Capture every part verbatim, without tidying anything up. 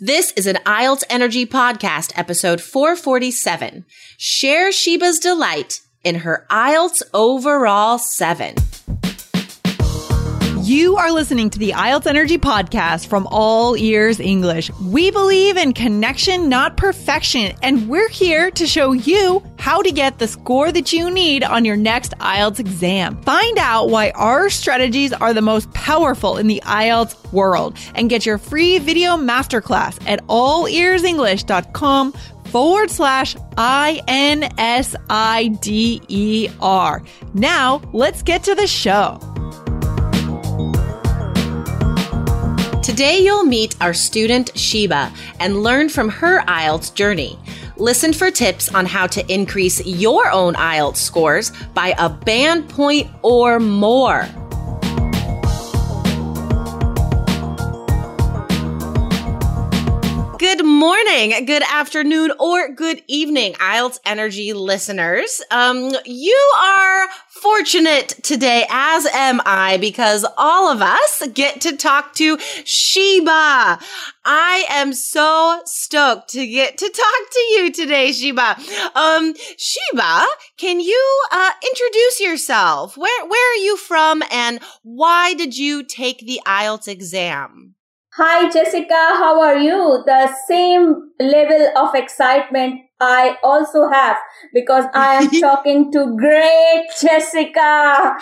This is an I E L T S Energy Podcast, episode four forty-seven. Share Sheba's delight in her I E L T S Overall seven. You are listening to the I E L T S Energy Podcast from All Ears English. We believe in connection, not perfection, and we're here to show you how to get the score that you need on your next I E L T S exam. Find out why our strategies are the most powerful in the I E L T S world and get your free video masterclass at allearsenglish.com forward slash I N S I D E R. Now, let's get to the show. Today, you'll meet our student Sheba and learn from her I E L T S journey. Listen for tips on how to increase your own I E L T S scores by a band point or more. Good morning, good afternoon, or good evening, I E L T S Energy listeners. Um, you are fortunate today, as am I, because all of us get to talk to Sheba. I am so stoked to get to talk to you today, Sheba. Um, Sheba, can you uh, introduce yourself? Where where are you from, and why did you take the I E L T S exam? Hi, Jessica. How are you? The same level of excitement I also have because I am talking to great Jessica.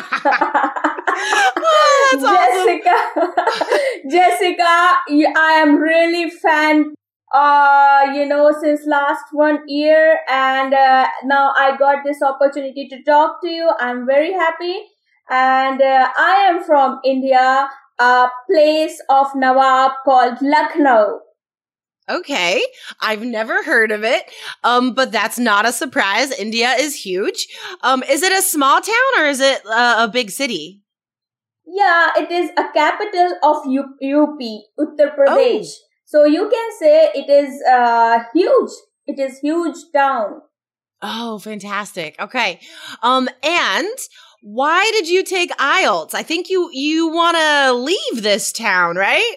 Oh, that's Jessica, awesome. Jessica, you, I am really fan. Uh, you know, since last one year, and uh, now I got this opportunity to talk to you. I'm very happy, and uh, I am from India. A place of Nawab called Lucknow. Okay, I've never heard of it, um, but that's not a surprise. India is huge. Um, is it a small town or is it uh, a big city? Yeah, it is a capital of U- UP, Uttar Pradesh. Oh. So you can say it is uh, huge. It is huge town. Oh, fantastic. Okay, um, and why did you take I E L T S? I think you, you want to leave this town, right?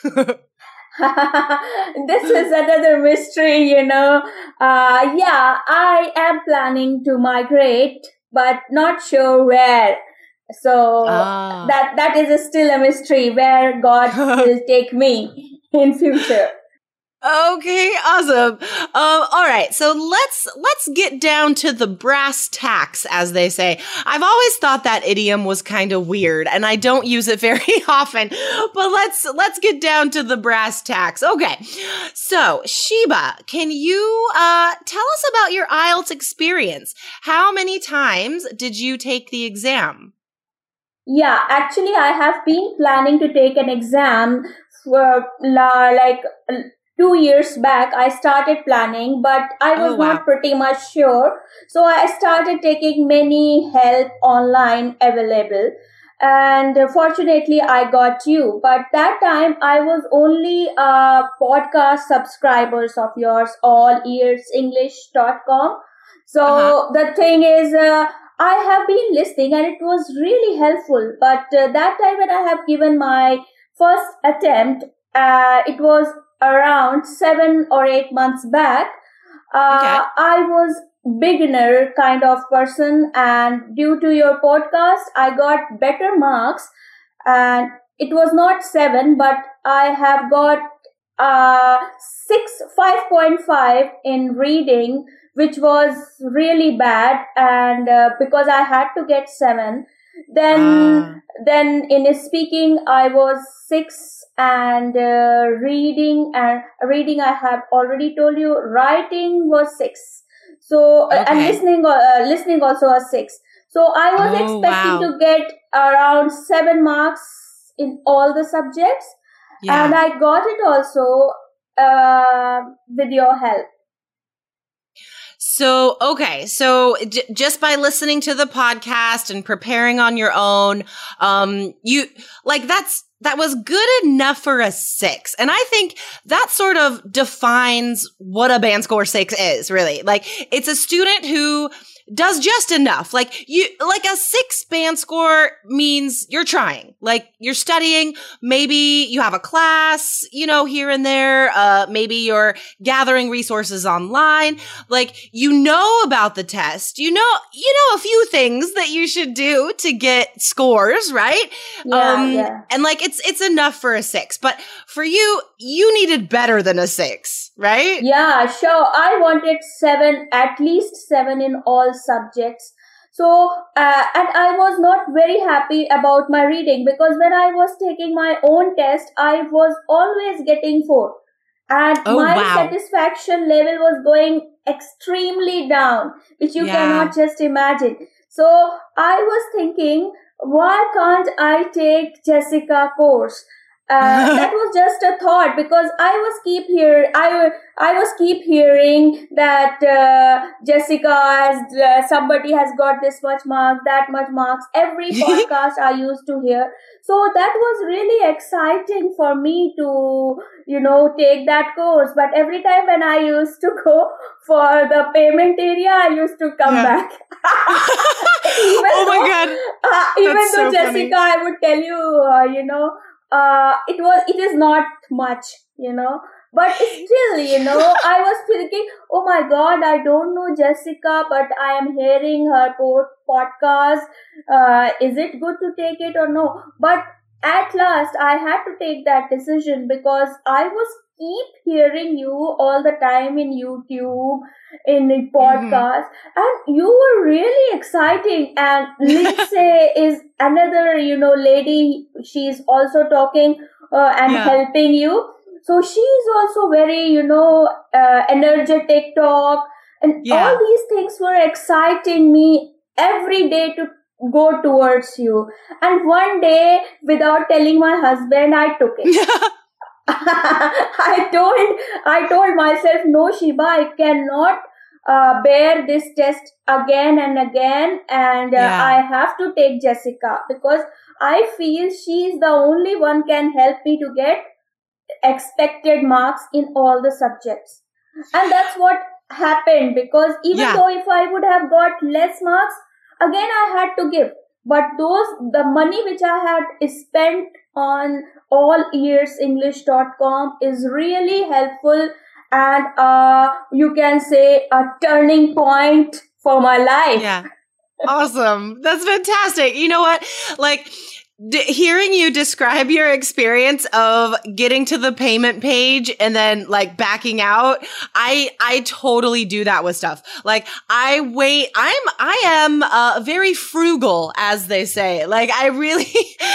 This is another mystery, you know. Uh, yeah, I am planning to migrate, but not sure where. So ah. that that is a still a mystery where God will take me in future. Okay, awesome. Um, all right, so let's let's get down to the brass tacks, as they say. I've always thought that idiom was kind of weird, and I don't use it very often. But let's let's get down to the brass tacks. Okay, so Sheba, can you uh, tell us about your I E L T S experience? How many times did you take the exam? Yeah, actually, I have been planning to take an exam for la, like. Two years back, I started planning, but I was oh, wow. not pretty much sure. So I started taking many help online available. And fortunately, I got you. But that time, I was only a podcast subscribers of yours, all ears english dot com. So uh-huh. the thing is, uh, I have been listening and it was really helpful. But uh, that time when I have given my first attempt, uh, it was around seven or eight months back. Uh, okay. I was beginner kind of person, and due to your podcast, I got better marks. And it was not seven, but I have got uh, six, five point five in reading, which was really bad. And uh, because I had to get seven, then uh. then in speaking, I was six. And uh, reading and reading, I have already told you. Writing was six. So okay. and listening, uh, listening also was six. So I was oh, expecting wow. to get around seven marks in all the subjects, yeah. and I got it also uh, with your help. So, okay. So j- just by listening to the podcast and preparing on your own, um, you like that's. That was good enough for a six. And I think that sort of defines what a band score six is, really. Like, it's a student who does just enough. Like you, like a six band score means you're trying, like you're studying. Maybe you have a class, you know, here and there. Uh, maybe you're gathering resources online. Like, you know about the test, you know, you know, a few things that you should do to get scores, right? Yeah, um, yeah. And like, it's, it's enough for a six, but for you, you needed better than a six, right? Yeah, sure. I wanted seven, at least seven in all subjects. So, uh, and I was not very happy about my reading, because when I was taking my own test, I was always getting four. And oh, my wow. satisfaction level was going extremely down, which you Yeah. cannot just imagine. So I was thinking, why can't I take Jessica course? Uh, that was just a thought, because I was keep hear I I was keep hearing that uh, Jessica has uh, somebody has got this much marks, that much marks. Every podcast I used to hear, so that was really exciting for me to, you know, take that course. But every time when I used to go for the payment area, I used to come Yeah. back. even oh my though, god! Uh, even That's though so Jessica, funny. I would tell you, uh, you know. Uh, it was, it is not much, you know, but still, you know, I was thinking, oh my God, I don't know Jessica, but I am hearing her po- podcast. Uh, is it good to take it or no? But at last, I had to take that decision, because I was keep hearing you all the time in YouTube, in the podcast, mm-hmm. and you were really exciting. And Lindsay is another, you know, lady. She's also talking uh, and Yeah. helping you. So she's also very, you know, uh, energetic talk, and Yeah. all these things were exciting me every day to go towards you. And one day, without telling my husband, I took it. I told I told myself, no, Shiba, I cannot uh, bear this test again and again, and uh, Yeah. I have to take Jessica, because I feel she is the only one can help me to get expected marks in all the subjects. And that's what happened, because even Yeah. though if I would have got less marks, again I had to give. But those, the money which I had spent on all ears english dot com is really helpful, and uh, you can say a turning point for my life. Yeah. Awesome. That's fantastic. You know what? Like, D- hearing you describe your experience of getting to the payment page and then like backing out, I I totally do that with stuff. Like I wait, I'm I am uh, very frugal, as they say. Like I really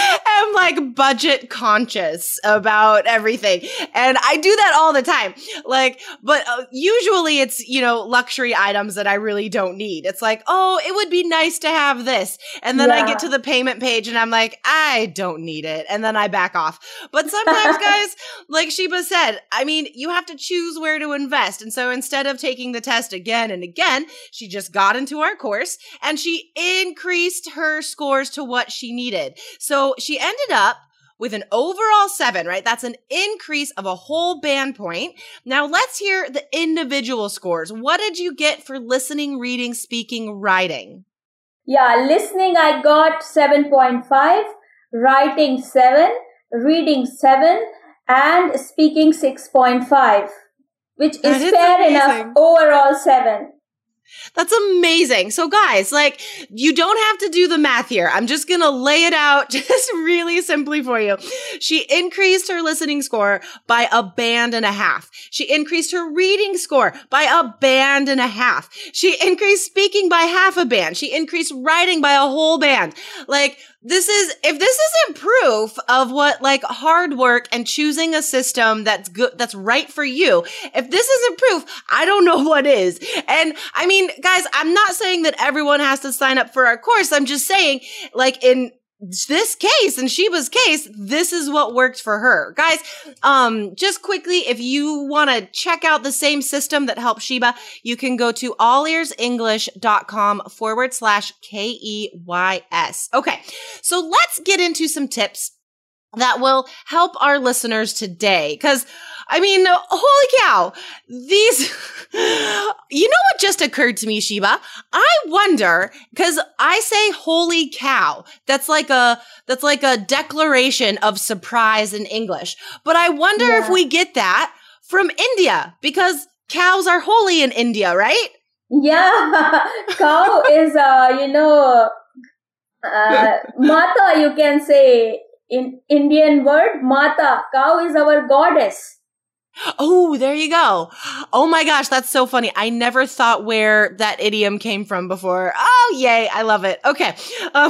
am like budget conscious about everything, and I do that all the time. Like, but uh, usually it's, you know, luxury items that I really don't need. It's like, oh, it would be nice to have this, and then Yeah. I get to the payment page and I'm like, I don't need it. And then I back off. But sometimes, guys, like Shiba said, I mean, you have to choose where to invest. And so instead of taking the test again and again, she just got into our course and she increased her scores to what she needed. So she ended up with an overall seven, right? That's an increase of a whole band point. Now let's hear the individual scores. What did you get for listening, reading, speaking, writing? Yeah, listening I got seven point five, writing seven, reading seven, and speaking six point five, which is, That is fair amazing. enough, overall seven. That's amazing. So guys, like, you don't have to do the math here. I'm just going to lay it out just really simply for you. She increased her listening score by a band and a half. She increased her reading score by a band and a half. She increased speaking by half a band. She increased writing by a whole band. Like, this is, if this isn't proof of what like hard work and choosing a system that's good, that's right for you, if this isn't proof, I don't know what is. And I mean, guys, I'm not saying that everyone has to sign up for our course. I'm just saying, like, in this case, in Shiba's case, this is what worked for her. Guys, um, just quickly, if you want to check out the same system that helped Shiba, you can go to allearsenglish.com forward slash K E Y S. Okay, so let's get into some tips that will help our listeners today. Because, I mean, holy cow, these, you know what just occurred to me, Sheba? I wonder, because I say holy cow, that's like a, that's like a declaration of surprise in English. But I wonder yeah. if we get that from India, because cows are holy in India, right? Yeah, cow is, uh, you know, uh, Mata, you can say. In Indian word, Mata, cow is our goddess. Oh, there you go. Oh my gosh, that's so funny. I never thought where that idiom came from before. Oh, yay. I love it. Okay. Um,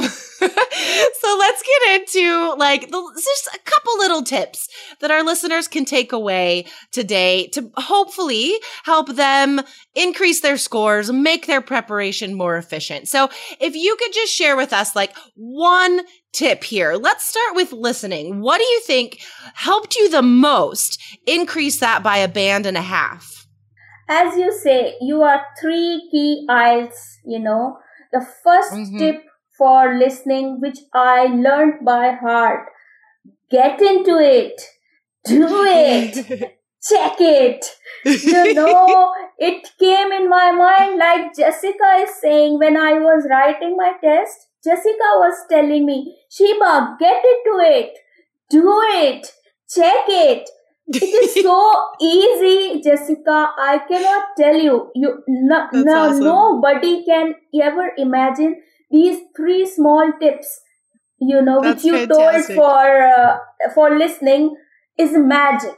so let's get into like the, just a couple little tips that our listeners can take away today to hopefully help them increase their scores, make their preparation more efficient. So if you could just share with us like one tip here. Let's start with listening. What do you think helped you the most increase that by a band and a half? As you say, you are three key I E L T S, you know. The first mm-hmm. tip for listening, which I learned by heart, get into it, do it, check it. You know, it came in my mind like Jessica is saying when I was writing my test. Jessica was telling me, Sheba, get into it, do it, check it. It is so easy, Jessica. I cannot tell you. You no, no awesome. Nobody can ever imagine these three small tips, you know, That's which you fantastic. told for uh, for listening is magic.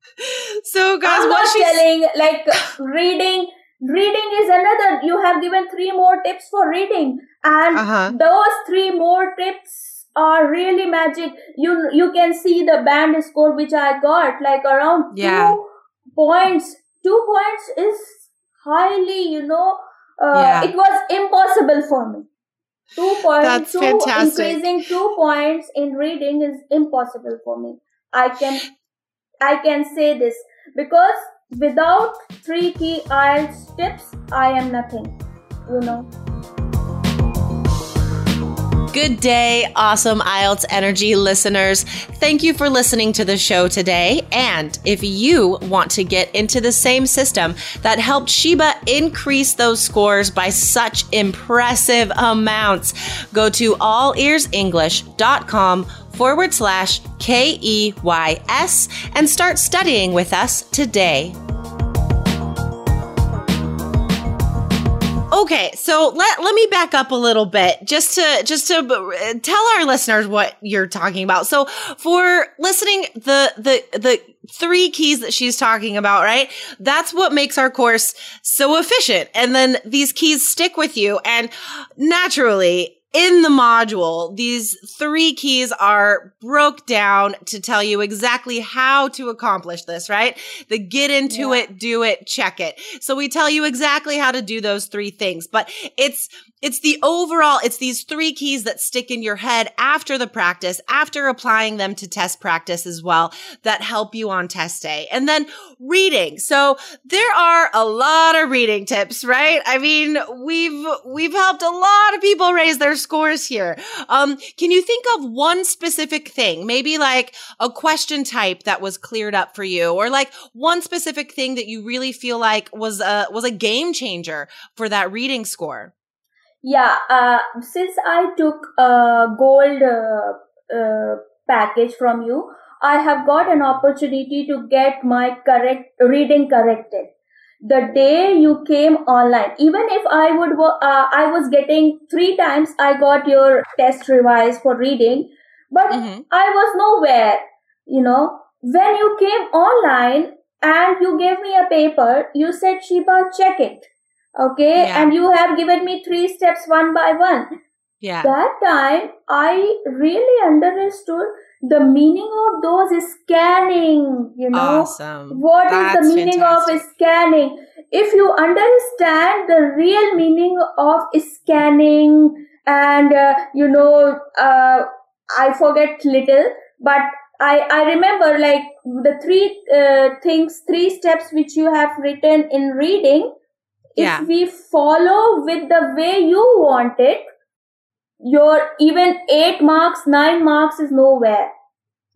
So, guys, I'm what not she's telling like reading. Reading is another. You have given three more tips for reading. And uh-huh. those three more tips are really magic. You you can see the band score which I got, like around yeah. two points. Two points is highly, you know, uh, yeah. it was impossible for me. Two points. That's two, fantastic. Increasing two points in reading is impossible for me. I can, I can say this because without three key I E L T S tips, I am nothing, you know. Good day, awesome I E L T S Energy listeners. Thank you for listening to the show today. And if you want to get into the same system that helped Sheba increase those scores by such impressive amounts, go to allearsenglish.com forward slash K E Y S and start studying with us today. Okay, so let let me back up a little bit just to just to tell our listeners what you're talking about. So for listening, the the the three keys that she's talking about, right? That's what makes our course so efficient. And then these keys stick with you, and naturally, in the module, these three keys are broke down to tell you exactly how to accomplish this, right? The get into yeah. it, do it, check it. So we tell you exactly how to do those three things, but it's It's the overall, it's these three keys that stick in your head after the practice, after applying them to test practice as well, that help you on test day. And then reading. So there are a lot of reading tips, right? I mean, we've, we've helped a lot of people raise their scores here. Um, can you think of one specific thing, maybe like a question type that was cleared up for you, or like one specific thing that you really feel like was a, was a game changer for that reading score? Yeah, uh, since I took a gold uh, uh, package from you, I have got an opportunity to get my correct reading corrected. The day you came online, even if I would, uh, I was getting three times, I got your test revised for reading, but mm-hmm. I was nowhere, you know. When you came online and you gave me a paper, you said, Sheba, check it. Okay, yeah. And you have given me three steps one by one. Yeah. That time, I really understood the meaning of those is scanning, you know. Awesome. What That's is the meaning fantastic. Of scanning? If you understand the real meaning of scanning and, uh, you know, uh, I forget little, but I, I remember like the three uh, things, three steps which you have written in reading. Yeah. If we follow with the way you want it, your even eight marks, nine marks is nowhere.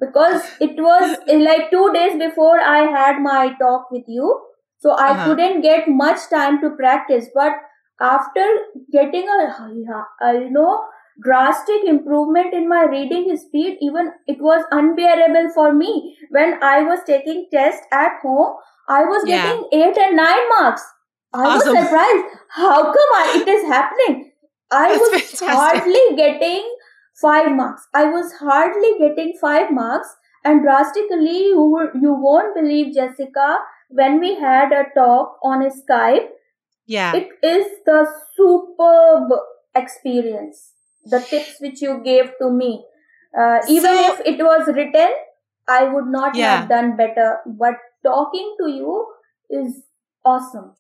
because it was like two days before I had my talk with you. So I uh-huh. couldn't get much time to practice. But after getting a, a, you know, drastic improvement in my reading speed, even it was unbearable for me. When I was taking tests at home, I was yeah. getting eight and nine marks. I awesome. was surprised. How come I, it is happening? I That's was fantastic. hardly getting five marks. I was hardly getting five marks. And drastically, you, you won't believe, Jessica, when we had a talk on a Skype, yeah, it is the superb experience. The tips which you gave to me. Uh, even so, if it was written, I would not yeah. have done better. But talking to you is awesome.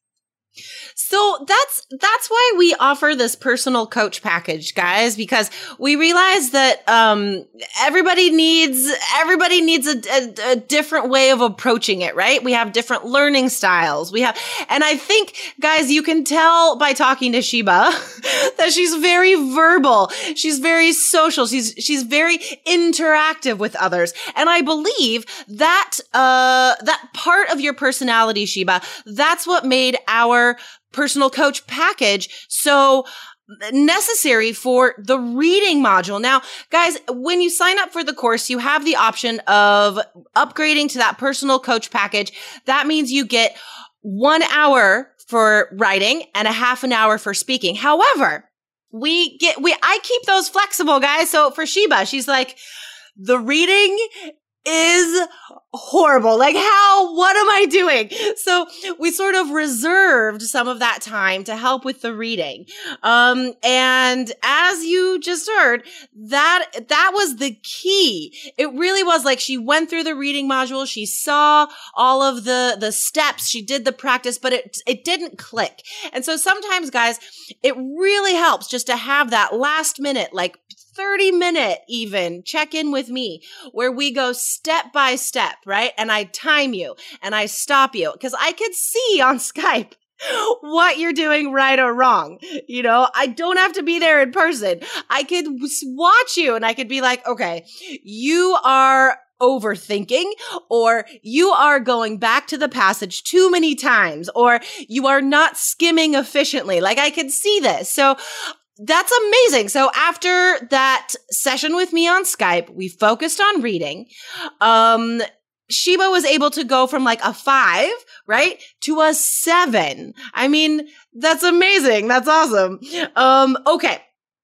So that's that's why we offer this personal coach package, guys, because we realize that um, everybody needs everybody needs a, a, a different way of approaching it, right? We have different learning styles. We have, and I think, guys, you can tell by talking to Sheba that she's very verbal. She's very social. She's she's very interactive with others, and I believe that uh, that part of your personality, Sheba, that's what made our personal coach package so necessary for the reading module. Now, guys, when you sign up for the course, you have the option of upgrading to that personal coach package. That means you get one hour for writing and a half an hour for speaking. However, we get, we, I keep those flexible, guys. So for Sheba, she's like, the reading is horrible. Like, how, what am I doing? So we sort of reserved some of that time to help with the reading. Um, and as you just heard, that, that was the key. It really was like she went through the reading module. She saw all of the, the steps. She did the practice, but it, it didn't click. And so sometimes, guys, it really helps just to have that last minute, like thirty minute even check in with me where we go step by step, right? And I time you and I stop you because I could see on Skype what you're doing right or wrong. You know, I don't have to be there in person. I could watch you and I could be like, okay, you are overthinking, or you are going back to the passage too many times, or you are not skimming efficiently. Like I could see this. So that's amazing. So after that session with me on Skype, we focused on reading. Um, Sheba was able to go from like a five, right, to a seven. I mean, that's amazing. That's awesome. Um, okay.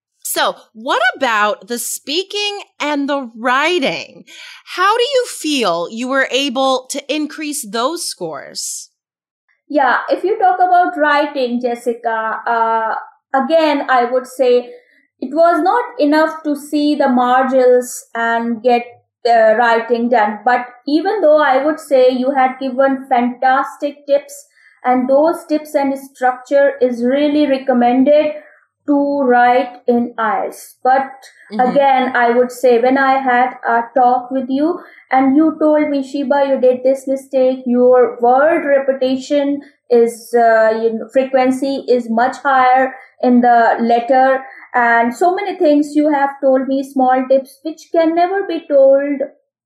So what about the speaking and the writing? How do you feel you were able to increase those scores? Yeah, if you talk about writing, Jessica, uh, again, I would say it was not enough to see the margins and get the writing done. But even though I would say you had given fantastic tips, and those tips and structure is really recommended to write in I E L T S. But mm-hmm. again, I would say when I had a talk with you and you told me, Sheba, you did this mistake, your word repetition is, uh, you know, frequency is much higher in the letter, and so many things you have told me, small tips which can never be told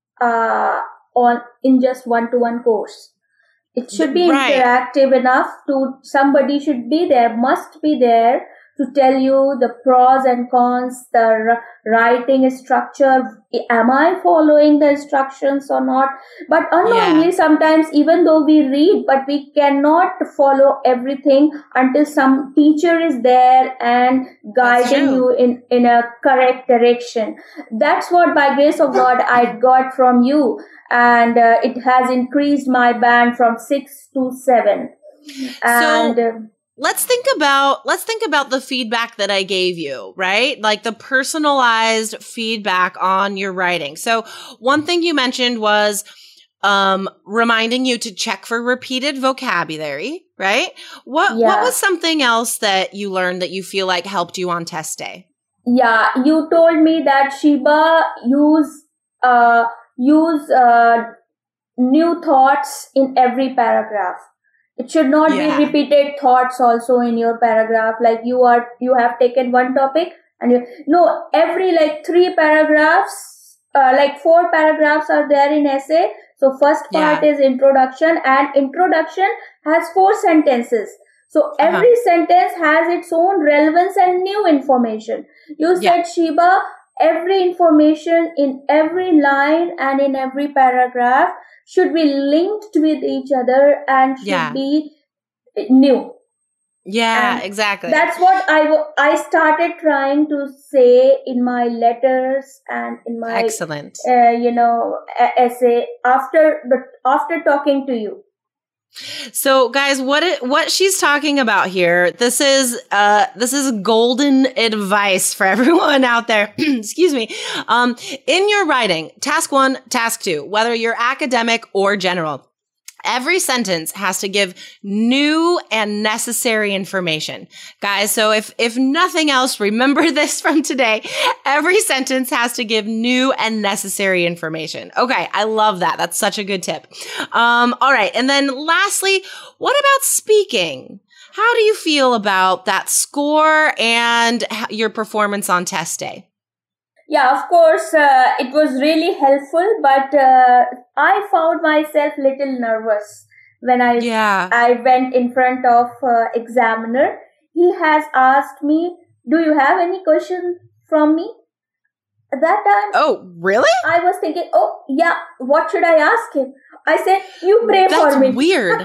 uh, on in just one-to-one course. It should be right. interactive enough to somebody should be there, must be there to tell you the pros and cons, the r- writing structure. Am I following the instructions or not? But unknowingly, yeah. sometimes even though we read, but we cannot follow everything until some teacher is there and guiding you in, in a correct direction. That's what, by grace of God, I got from you. And uh, it has increased my band from six to seven. And so- uh, Let's think about, let's think about the feedback that I gave you, right? Like the personalized feedback on your writing. So one thing you mentioned was, um, reminding you to check for repeated vocabulary, right? What, yeah. what was something else that you learned that you feel like helped you on test day? Yeah, you told me that Sheba use, uh, use, uh, new thoughts in every paragraph. It should not yeah. be repeated thoughts also in your paragraph. Like you are, you have taken one topic and you, no, every like three paragraphs, uh, like four paragraphs are there in essay. So first part yeah. is introduction, and introduction has four sentences. So every uh-huh. sentence has its own relevance and new information. You said, yeah. Shiba, every information in every line and in every paragraph should be linked with each other and should yeah. be new. Yeah, and exactly. That's what I, w- I started trying to say in my letters and in my excellent, uh, you know, essay after the after talking to you. So, guys, what it, what she's talking about here, this is uh this is golden advice for everyone out there. Excuse me. Um, in your writing, task one, task two, whether you're academic or general, every sentence has to give new and necessary information. Guys, so if, if nothing else, remember this from today. Every sentence has to give new and necessary information. Okay, I love that. That's such a good tip. Um, all right. And then lastly, what about speaking? How do you feel about that score and your performance on test day? Yeah, of course, uh, it was really helpful, but uh, I found myself little nervous when I yeah. I went in front of uh, examiner. He has asked me, "Do you have any question from me?" At that time, oh, really? I was thinking, "Oh, yeah, what should I ask him?" I said, "You pray That's for me." That's weird.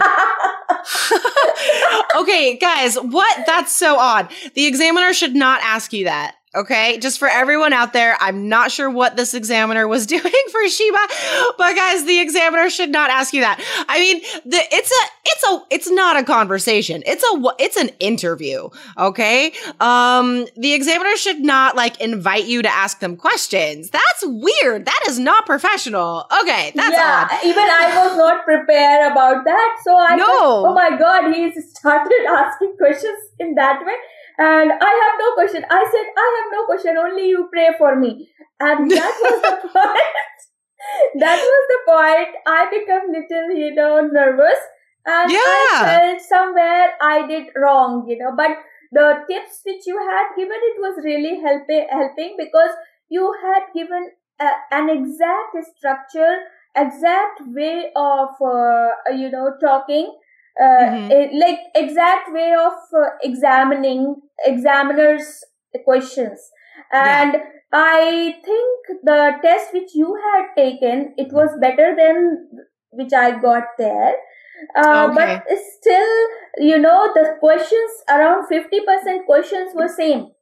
Okay, guys, what? That's so odd. The examiner should not ask you that. Okay, just for everyone out there, I'm not sure what this examiner was doing for Shiba, but guys, the examiner should not ask you that. I mean, the, it's a, it's a, it's not a conversation. It's a, it's an interview. Okay, um, the examiner should not like invite you to ask them questions. That's weird. That is not professional. Okay, that's yeah, odd. Even I was not prepared about that, so I no. thought, oh my God, he started asking questions in that way. And I have no question. I said, I have no question. Only you pray for me. And that was the point. That was the point. I became little, you know, nervous. And yeah. I felt somewhere I did wrong, you know. But the tips which you had given, it was really helping, helping because you had given a, an exact structure, exact way of, uh, you know, talking. Uh, mm-hmm. it, like exact way of uh, examining examiners questions, and yeah. I think the test which you had taken, it was better than which I got there, uh, okay. But still, you know, the questions, around fifty percent questions were same.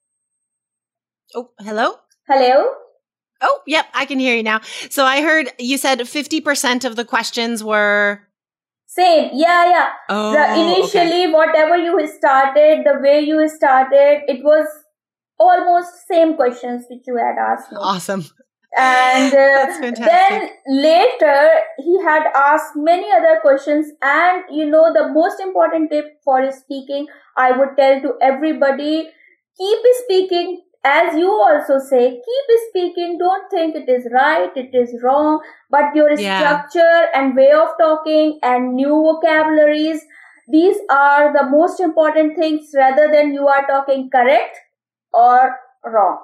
Oh, hello? Hello? Oh, yep, I can hear you now. So I heard you said fifty percent of the questions were same, yeah, yeah. Oh, the, initially, okay. whatever you started, the way you started, it was almost same questions which you had asked me. Awesome. And uh, That's fantastic. Then later, he had asked many other questions. And, you know, the most important tip for speaking, I would tell to everybody, keep speaking. As you also say, keep speaking. Don't think it is right, it is wrong. But your yeah. structure and way of talking and new vocabularies, these are the most important things rather than you are talking correct or wrong.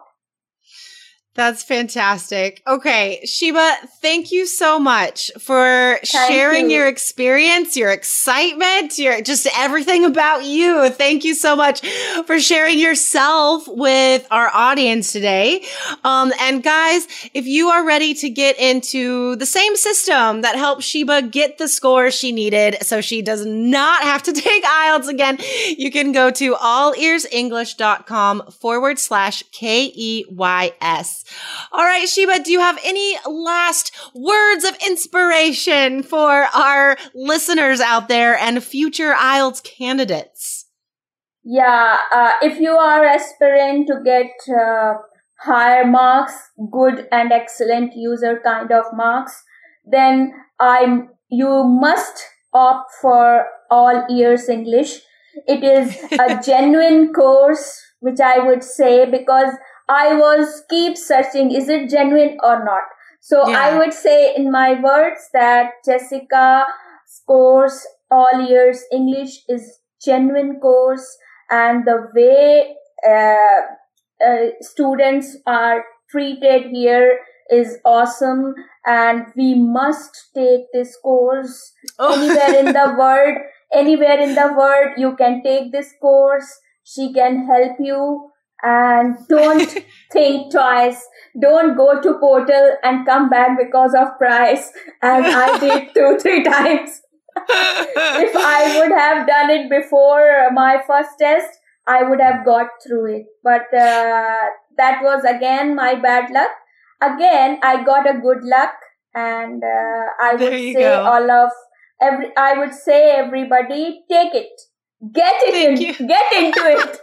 That's fantastic. Okay, Shiba, thank you so much for thank sharing you. your experience, your excitement, your just everything about you. Thank you so much for sharing yourself with our audience today. Um, and guys, if you are ready to get into the same system that helped Shiba get the score she needed so she does not have to take I E L T S again, you can go to allearsenglish.com forward slash K E Y S. All right, Shiba, do you have any last words of inspiration for our listeners out there and future I E L T S candidates? Yeah, uh, if you are aspiring to get uh, higher marks, good and excellent user kind of marks, then I'm you must opt for All Ears English. It is a genuine course, which I would say, because I was keep searching, is it genuine or not? So yeah. I would say in my words that Jessica's course, All Ears English, is genuine course, and the way uh, uh, students are treated here is awesome, and we must take this course. Oh. Anywhere in the world, anywhere in the world, you can take this course. She can help you, and don't think twice. Don't go to portal and come back because of price, as I did two, three times. If I would have done it before my first test, I would have got through it. But uh, that was again my bad luck. Again, I got a good luck, and uh, I would say go. all of every. I would say everybody, take it, get it, in, get into it.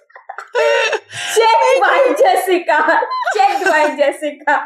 Check by Jessica. Check by Jessica.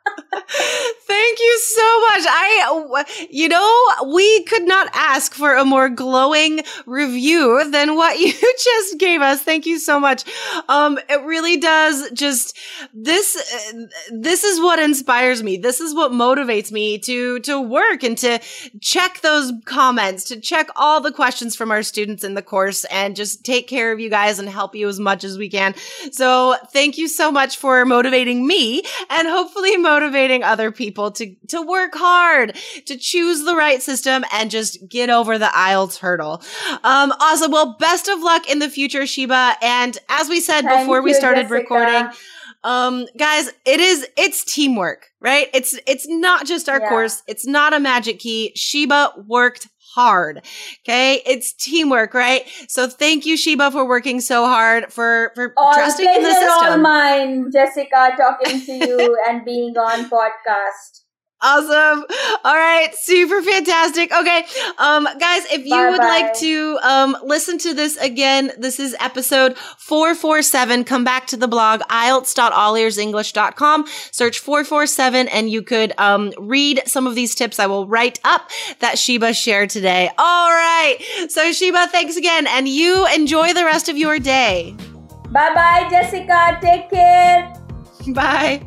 Thank you so much. I, you know, we could not ask for a more glowing review than what you just gave us. Thank you so much. Um, it really does just, this, this is what inspires me. This is what motivates me to, to work and to check those comments, to check all the questions from our students in the course and just take care of you guys and help you as much as we can. So thank you so much for motivating me and hopefully motivating other people to, to work hard, to choose the right system and just get over the I E L T S hurdle. Um, awesome. Well, best of luck in the future, Sheba. And as we said Thank before you, we started Jessica. recording, um, guys, it is, it's teamwork, right? It's, it's not just our yeah. course. It's not a magic key. Sheba worked hard. Okay. It's teamwork, right? So thank you, Sheba, for working so hard, for, for all trusting in the system. All mine, Jessica, talking to you and being on podcast. Awesome. All right. Super fantastic. Okay. Um, guys, if you bye would bye. like to, um, listen to this again, this is episode four forty-seven. Come back to the blog, I E L T S dot all ears english dot com. Search four forty-seven and you could, um, read some of these tips I will write up that Sheba shared today. All right. So Sheba, thanks again. And you enjoy the rest of your day. Bye bye, Jessica. Take care. Bye.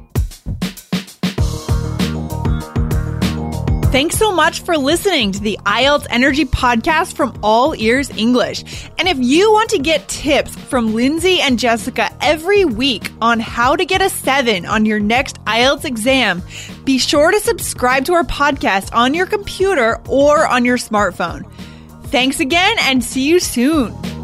Thanks so much for listening to the I E L T S Energy Podcast from All Ears English. And if you want to get tips from Lindsay and Jessica every week on how to get a seven on your next I E L T S exam, be sure to subscribe to our podcast on your computer or on your smartphone. Thanks again and see you soon.